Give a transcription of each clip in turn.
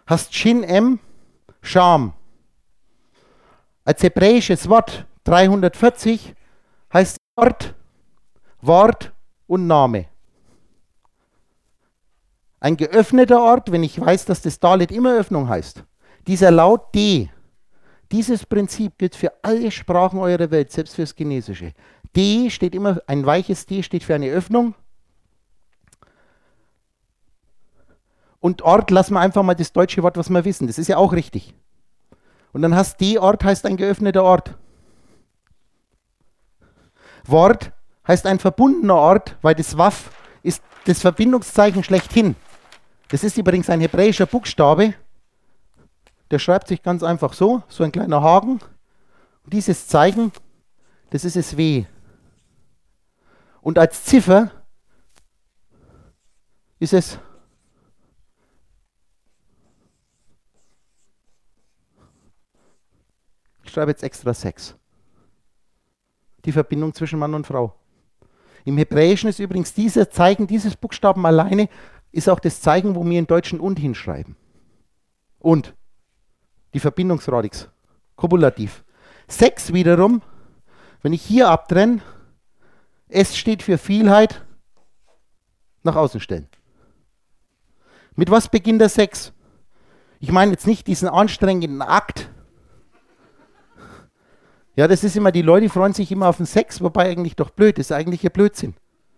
hast Shin M, Scham. Als hebräisches Wort 340 heißt Ort, Wort und Name. Ein geöffneter Ort, wenn ich weiß, dass das Dalet immer Öffnung heißt. Dieser Laut D, dieses Prinzip gilt für alle Sprachen eurer Welt, selbst fürs Chinesische. D steht immer, ein weiches D steht für eine Öffnung. Und Ort, lassen wir einfach mal das deutsche Wort, was wir wissen. Das ist ja auch richtig. Und dann hast D-Ort heißt ein geöffneter Ort. Wort heißt ein verbundener Ort, weil das Waf ist das Verbindungszeichen schlechthin. Das ist übrigens ein hebräischer Buchstabe. Der schreibt sich ganz einfach so ein kleiner Haken. Und dieses Zeichen, das ist das W. Und als Ziffer ist es ich schreibe jetzt extra 6. Die Verbindung zwischen Mann und Frau. Im Hebräischen ist übrigens dieser Zeichen, dieses Buchstaben alleine, ist auch das Zeichen, wo wir im Deutschen und hinschreiben. Und die Verbindungsradix, Kopulativ. 6 wiederum, wenn ich hier abtrenne, S steht für Vielheit, nach außen stellen. Mit was beginnt der 6? Ich meine jetzt nicht diesen anstrengenden Akt. Ja, das ist immer, die Leute freuen sich immer auf den Sex, wobei eigentlich doch blöd, das ist eigentlich ein Blödsinn.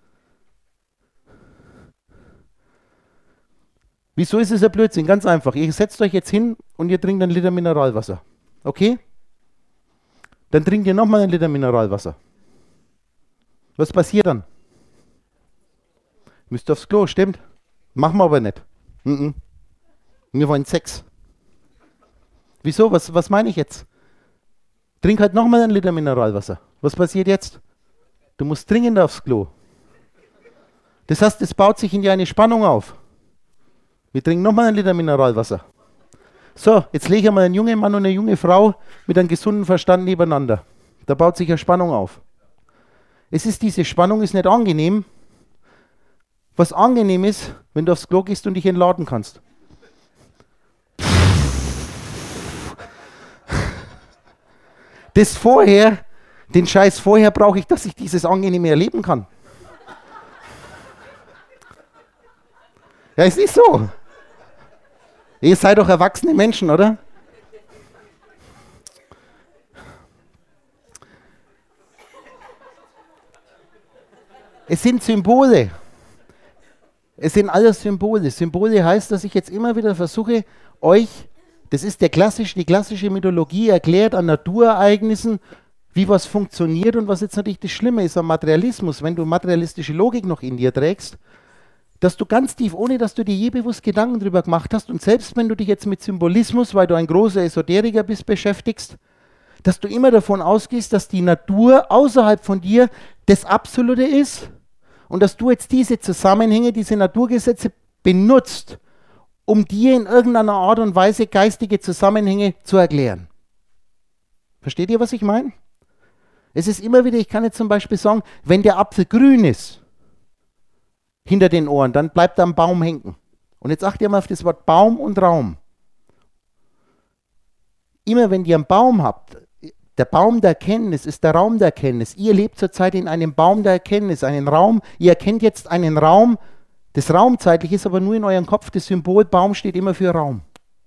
Wieso ist es ein Blödsinn? Ganz einfach. Ihr setzt euch jetzt hin und ihr trinkt einen Liter Mineralwasser. Okay? Dann trinkt ihr nochmal einen Liter Mineralwasser. Was passiert dann? Müsst aufs Klo, stimmt? Machen wir aber nicht. Wir wollen Sex. Wieso? Was meine ich jetzt? Trink halt nochmal einen Liter Mineralwasser. Was passiert jetzt? Du musst dringend aufs Klo. Das heißt, es baut sich in dir eine Spannung auf. Wir trinken nochmal einen Liter Mineralwasser. So, jetzt lege ich mal einen jungen Mann und eine junge Frau mit einem gesunden Verstand nebeneinander. Da baut sich eine Spannung auf. Diese Spannung ist nicht angenehm. Was angenehm ist, wenn du aufs Klo gehst und dich entladen kannst. Den Scheiß vorher brauche ich, dass ich dieses Angenehme erleben kann. Ja, ist nicht so. Ihr seid doch erwachsene Menschen, oder? Es sind Symbole. Es sind alles Symbole. Symbole heißt, dass ich jetzt immer wieder versuche, euch, das ist die klassische Mythologie, erklärt an Naturereignissen, wie was funktioniert und was jetzt natürlich das Schlimme ist am Materialismus, wenn du materialistische Logik noch in dir trägst, dass du ganz tief, ohne dass du dir je bewusst Gedanken drüber gemacht hast und selbst wenn du dich jetzt mit Symbolismus, weil du ein großer Esoteriker bist, beschäftigst, dass du immer davon ausgehst, dass die Natur außerhalb von dir das Absolute ist und dass du jetzt diese Zusammenhänge, diese Naturgesetze benutzt, um dir in irgendeiner Art und Weise geistige Zusammenhänge zu erklären. Versteht ihr, was ich meine? Es ist immer wieder, ich kann jetzt zum Beispiel sagen, wenn der Apfel grün ist, hinter den Ohren, dann bleibt er am Baum hängen. Und jetzt achtet ihr mal auf das Wort Baum und Raum. Immer wenn ihr einen Baum habt, der Baum der Erkenntnis ist der Raum der Erkenntnis. Ihr lebt zurzeit in einem Baum der Erkenntnis, einen Raum. Ihr erkennt jetzt einen Raum, das raumzeitlich ist, aber nur in eurem Kopf. Das Symbol Baum steht immer für Raum.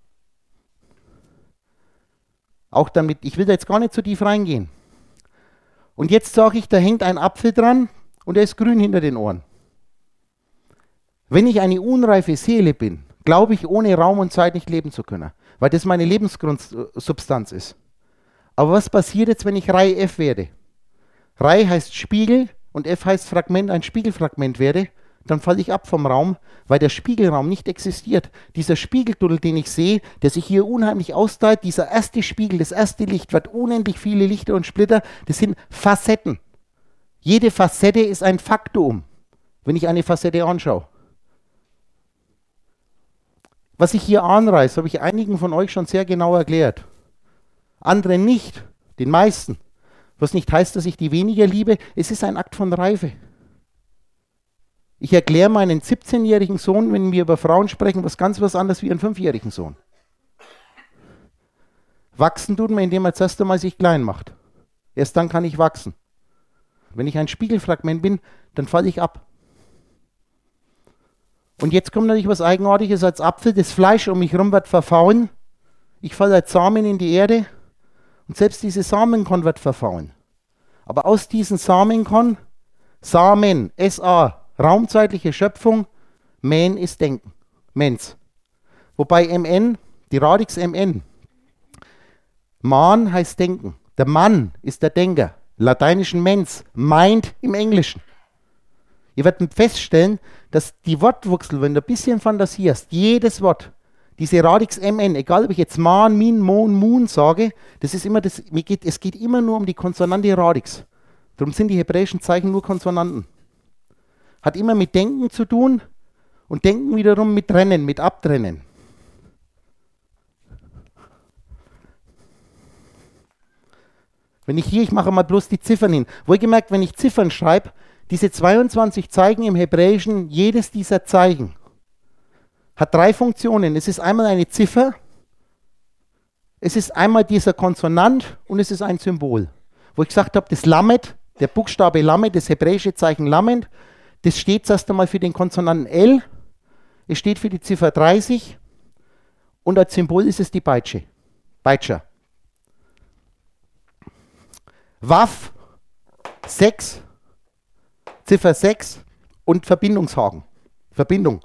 Auch damit, ich will da jetzt gar nicht so tief reingehen. Und jetzt sage ich, da hängt ein Apfel dran und er ist grün hinter den Ohren. Wenn ich eine unreife Seele bin, glaube ich, ohne Raum und Zeit nicht leben zu können, weil das meine Lebensgrundsubstanz ist. Aber was passiert jetzt, wenn ich Reihe F werde? Reihe heißt Spiegel und F heißt Fragment, ein Spiegelfragment werde, dann falle ich ab vom Raum, weil der Spiegelraum nicht existiert. Dieser Spiegeltunnel, den ich sehe, der sich hier unheimlich austeilt, dieser erste Spiegel, das erste Licht, wird unendlich viele Lichter und Splitter, das sind Facetten. Jede Facette ist ein Faktum, wenn ich eine Facette anschaue. Was ich hier anreiße, habe ich einigen von euch schon sehr genau erklärt. Andere nicht, den meisten. Was nicht heißt, dass ich die weniger liebe, es ist ein Akt von Reife. Ich erkläre meinen 17-jährigen Sohn, wenn wir über Frauen sprechen, was anderes wie einen 5-jährigen Sohn. Wachsen tut man, indem man zuerst einmal sich klein macht. Erst dann kann ich wachsen. Wenn ich ein Spiegelfragment bin, dann falle ich ab. Und jetzt kommt natürlich was Eigenartiges als Apfel. Das Fleisch um mich herum wird verfauen. Ich falle als Samen in die Erde. Und selbst diese Samenkorn wird verfauen. Aber aus diesen Samenkorn, Samen, S-A, raumzeitliche Schöpfung, Men ist Denken, Mens. Wobei MN, die Radix MN, Man heißt Denken. Der Mann ist der Denker. Lateinischen Mens, Mind im Englischen. Ihr werdet feststellen, dass die Wortwurzel, wenn du ein bisschen Fantasie hast, jedes Wort, diese Radix MN, egal ob ich jetzt Man, Min, Mon, Mun sage, das ist immer das, es geht immer nur um die Konsonante Radix. Darum sind die hebräischen Zeichen nur Konsonanten. Hat immer mit Denken zu tun und Denken wiederum mit Trennen, mit Abtrennen. Wenn ich mache mal bloß die Ziffern hin. Wohlgemerkt, wenn ich Ziffern schreibe, diese 22 Zeichen im Hebräischen, jedes dieser Zeichen hat 3 Funktionen. Es ist einmal eine Ziffer, es ist einmal dieser Konsonant und es ist ein Symbol. Wo ich gesagt habe, das Lamed, der Buchstabe Lamed, das hebräische Zeichen Lamed, das steht zuerst einmal für den Konsonanten L, es steht für die Ziffer 30 und als Symbol ist es die Beitsche. Beitscher. Waf, 6, Ziffer 6 und Verbindungshaken. Verbindung.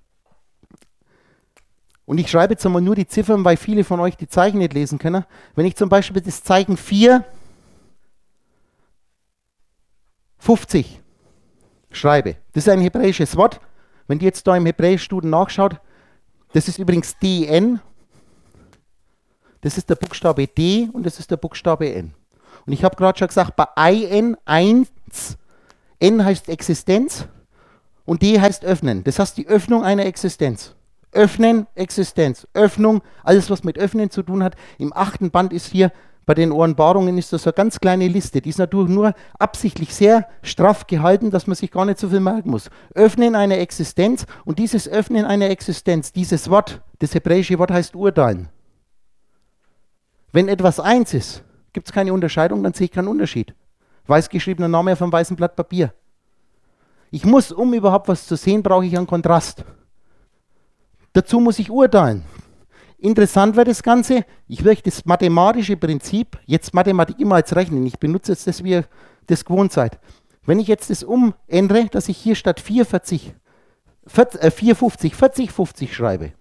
Und ich schreibe jetzt einmal nur die Ziffern, weil viele von euch die Zeichen nicht lesen können. Wenn ich zum Beispiel das Zeichen 4, 50 schreibe, das ist ein hebräisches Wort. Wenn ihr jetzt da im Hebräischstuden nachschaut, das ist übrigens DN, das ist der Buchstabe D und das ist der Buchstabe N. Und ich habe gerade schon gesagt, bei IN 1, N heißt Existenz und D heißt öffnen. Das heißt die Öffnung einer Existenz. Öffnen, Existenz, Öffnung, alles was mit Öffnen zu tun hat. Im 8. Band ist hier, bei den Offenbarungen ist das eine ganz kleine Liste. Die ist natürlich nur absichtlich sehr straff gehalten, dass man sich gar nicht so viel merken muss. Öffnen einer Existenz und dieses Öffnen einer Existenz, dieses Wort, das hebräische Wort heißt urteilen. Wenn etwas eins ist, gibt es keine Unterscheidung, dann sehe ich keinen Unterschied. Weiß geschriebener Name auf einem weißen Blatt Papier. Ich muss, um überhaupt was zu sehen, brauche ich einen Kontrast. Dazu muss ich urteilen. Interessant wird das Ganze, ich will euch das mathematische Prinzip, jetzt Mathematik immer als Rechnen, ich benutze jetzt das, wie ihr das gewohnt seid. Wenn ich jetzt das umändere, dass ich hier statt 450 40, 50 schreibe,